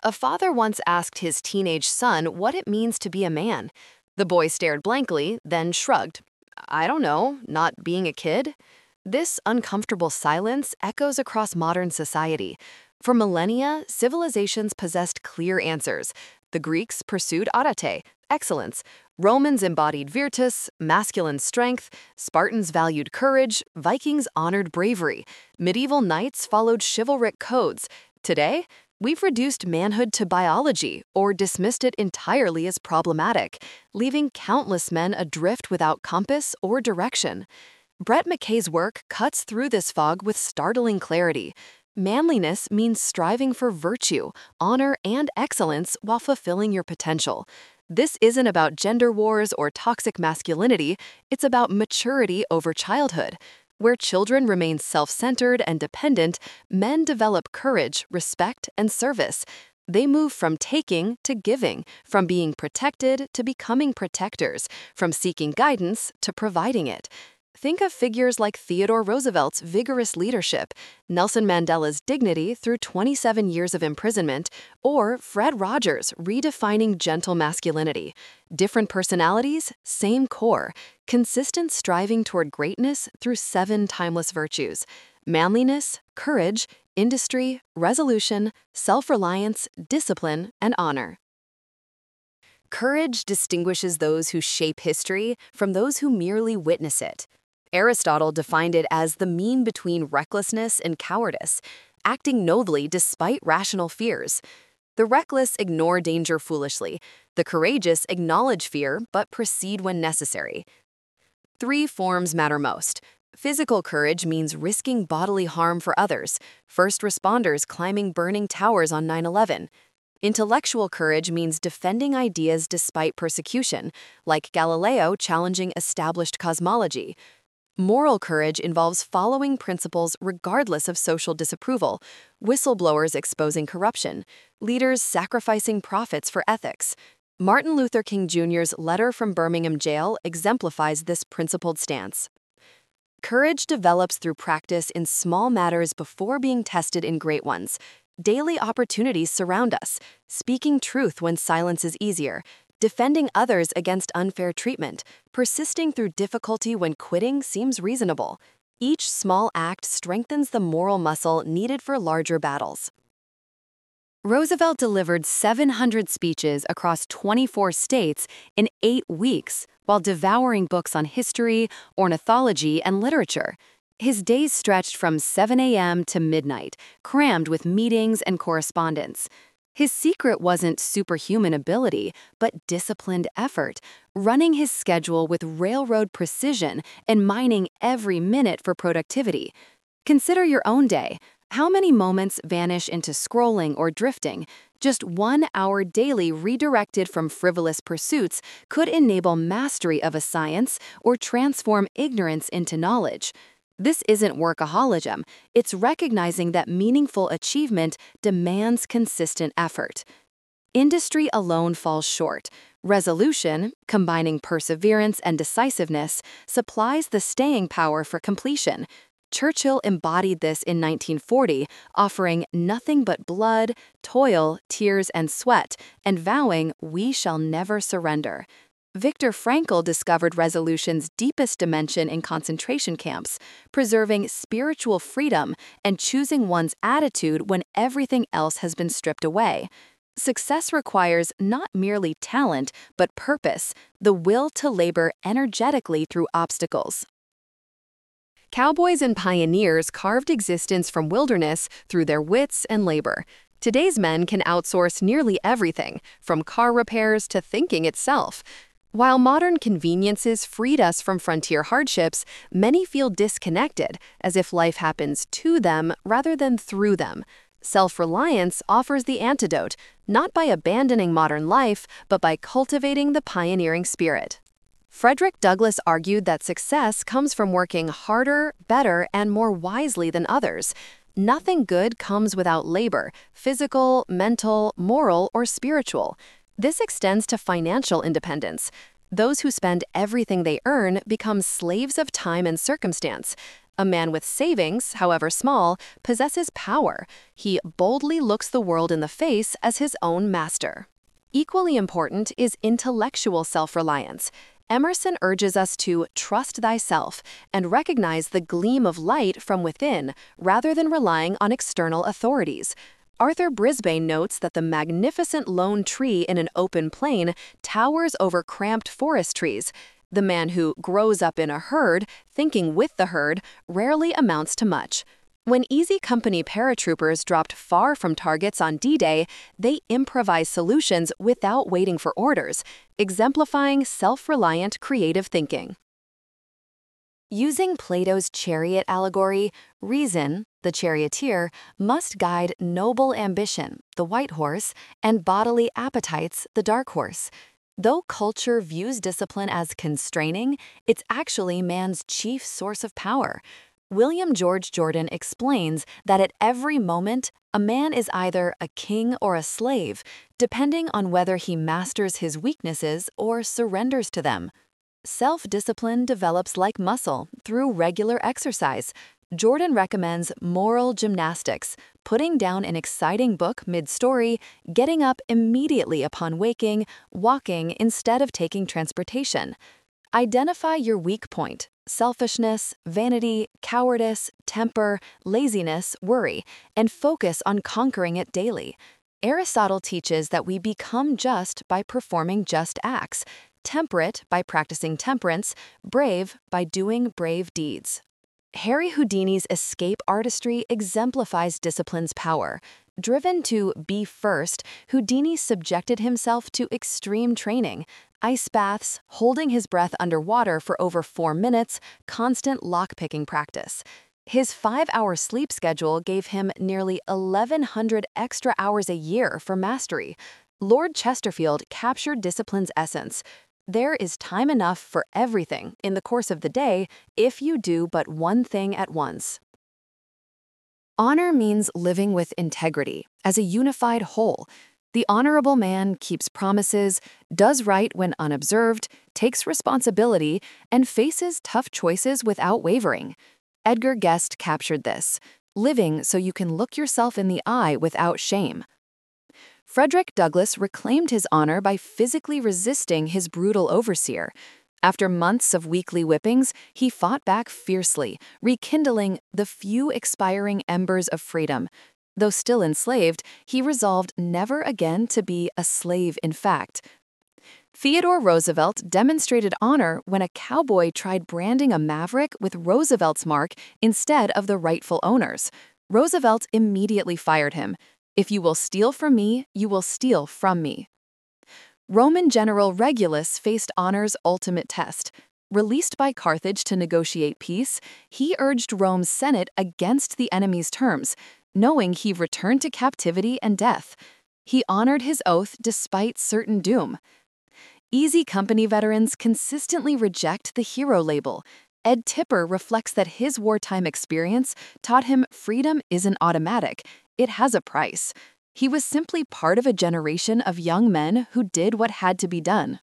A father once asked his teenage son what it means to be a man. The boy stared blankly, then shrugged. I don't know, not being a kid? This uncomfortable silence echoes across modern society. For millennia, civilizations possessed clear answers. The Greeks pursued arete, excellence. Romans embodied virtus, masculine strength. Spartans valued courage. Vikings honored bravery. Medieval knights followed chivalric codes. Today, we've reduced manhood to biology or dismissed it entirely as problematic, leaving countless men adrift without compass or direction. Brett McKay's work cuts through this fog with startling clarity. Manliness means striving for virtue, honor, and excellence while fulfilling your potential. This isn't about gender wars or toxic masculinity, it's about maturity over childhood. Where children remain self-centered and dependent, men develop courage, respect, and service. They move from taking to giving, from being protected to becoming protectors, from seeking guidance to providing it. Think of figures like Theodore Roosevelt's vigorous leadership, Nelson Mandela's dignity through 27 years of imprisonment, or Fred Rogers redefining gentle masculinity. Different personalities, same core, consistent striving toward greatness through 7 timeless virtues: manliness, courage, industry, resolution, self-reliance, discipline, and honor. Courage distinguishes those who shape history from those who merely witness it. Aristotle defined it as the mean between recklessness and cowardice, acting nobly despite rational fears. The reckless ignore danger foolishly. The courageous acknowledge fear but proceed when necessary. 3 forms matter most. Physical courage means risking bodily harm for others, first responders climbing burning towers on 9/11. Intellectual courage means defending ideas despite persecution, like Galileo challenging established cosmology. Moral courage involves following principles regardless of social disapproval, whistleblowers exposing corruption, leaders sacrificing profits for ethics. Martin Luther King Jr.'s letter from Birmingham jail exemplifies this principled stance. Courage develops through practice in small matters before being tested in great ones. Daily opportunities surround us, speaking truth when silence is easier, defending others against unfair treatment, persisting through difficulty when quitting seems reasonable. Each small act strengthens the moral muscle needed for larger battles. Roosevelt delivered 700 speeches across 24 states in 8 weeks while devouring books on history, ornithology, and literature. His days stretched from 7 a.m. to midnight, crammed with meetings and correspondence. His secret wasn't superhuman ability, but disciplined effort, running his schedule with railroad precision and mining every minute for productivity. Consider your own day. How many moments vanish into scrolling or drifting? Just 1 hour daily redirected from frivolous pursuits could enable mastery of a science or transform ignorance into knowledge. This isn't workaholism, it's recognizing that meaningful achievement demands consistent effort. Industry alone falls short. Resolution, combining perseverance and decisiveness, supplies the staying power for completion. Churchill embodied this in 1940, offering nothing but blood, toil, tears, and sweat, and vowing, "We shall never surrender." Viktor Frankl discovered resolution's deepest dimension in concentration camps, preserving spiritual freedom and choosing one's attitude when everything else has been stripped away. Success requires not merely talent, but purpose, the will to labor energetically through obstacles. Cowboys and pioneers carved existence from wilderness through their wits and labor. Today's men can outsource nearly everything, from car repairs to thinking itself. While modern conveniences freed us from frontier hardships, many feel disconnected, as if life happens to them rather than through them. Self-reliance offers the antidote, not by abandoning modern life, but by cultivating the pioneering spirit. Frederick Douglass argued that success comes from working harder, better, and more wisely than others. Nothing good comes without labor, physical, mental, moral, or spiritual. This extends to financial independence. Those who spend everything they earn become slaves of time and circumstance. A man with savings, however small, possesses power. He boldly looks the world in the face as his own master. Equally important is intellectual self-reliance. Emerson urges us to trust thyself and recognize the gleam of light from within rather than relying on external authorities. Arthur Brisbane notes that the magnificent lone tree in an open plain towers over cramped forest trees. The man who grows up in a herd, thinking with the herd, rarely amounts to much. When Easy Company paratroopers dropped far from targets on D-Day, they improvised solutions without waiting for orders, exemplifying self-reliant creative thinking. Using Plato's chariot allegory, reason, the charioteer, must guide noble ambition, the white horse, and bodily appetites, the dark horse. Though culture views discipline as constraining, it's actually man's chief source of power. William George Jordan explains that at every moment, a man is either a king or a slave, depending on whether he masters his weaknesses or surrenders to them. Self-discipline develops like muscle through regular exercise. Jordan recommends moral gymnastics, putting down an exciting book mid-story, getting up immediately upon waking, walking instead of taking transportation. Identify your weak point: selfishness, vanity, cowardice, temper, laziness, worry, and focus on conquering it daily. Aristotle teaches that we become just by performing just acts, temperate by practicing temperance, brave by doing brave deeds. Harry Houdini's escape artistry exemplifies discipline's power. Driven to be first, Houdini subjected himself to extreme training: ice baths, holding his breath underwater for over 4 minutes, constant lockpicking practice. His 5-hour sleep schedule gave him nearly 1,100 extra hours a year for mastery. Lord Chesterfield captured discipline's essence. There is time enough for everything in the course of the day if you do but one thing at once. Honor means living with integrity, as a unified whole. The honorable man keeps promises, does right when unobserved, takes responsibility, and faces tough choices without wavering. Edgar Guest captured this: living so you can look yourself in the eye without shame. Frederick Douglass reclaimed his honor by physically resisting his brutal overseer. After months of weekly whippings, he fought back fiercely, rekindling the few expiring embers of freedom. Though still enslaved, he resolved never again to be a slave in fact. Theodore Roosevelt demonstrated honor when a cowboy tried branding a maverick with Roosevelt's mark instead of the rightful owner's. Roosevelt immediately fired him. "If you will steal from me, you will steal from me." Roman general Regulus faced honor's ultimate test. Released by Carthage to negotiate peace, he urged Rome's Senate against the enemy's terms, knowing he returned to captivity and death. He honored his oath despite certain doom. Easy Company veterans consistently reject the hero label. Ed Tipper reflects that his wartime experience taught him freedom isn't automatic, it has a price. He was simply part of a generation of young men who did what had to be done.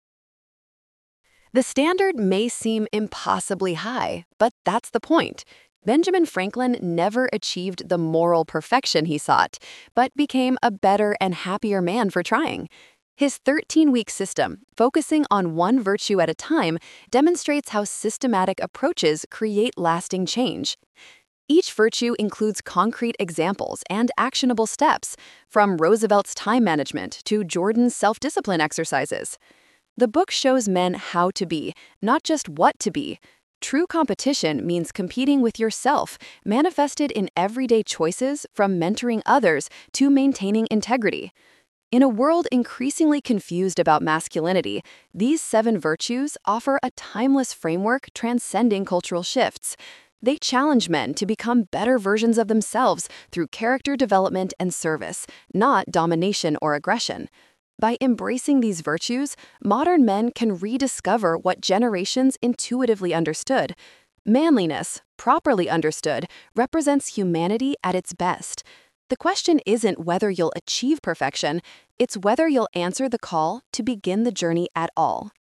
The standard may seem impossibly high, but that's the point. Benjamin Franklin never achieved the moral perfection he sought, but became a better and happier man for trying. His 13-week system, focusing on one virtue at a time, demonstrates how systematic approaches create lasting change. Each virtue includes concrete examples and actionable steps, from Roosevelt's time management to Jordan's self-discipline exercises. The book shows men how to be, not just what to be. True competition means competing with yourself, manifested in everyday choices from mentoring others to maintaining integrity. In a world increasingly confused about masculinity, these 7 virtues offer a timeless framework transcending cultural shifts. They challenge men to become better versions of themselves through character development and service, not domination or aggression. By embracing these virtues, modern men can rediscover what generations intuitively understood. Manliness, properly understood, represents humanity at its best. The question isn't whether you'll achieve perfection, it's whether you'll answer the call to begin the journey at all.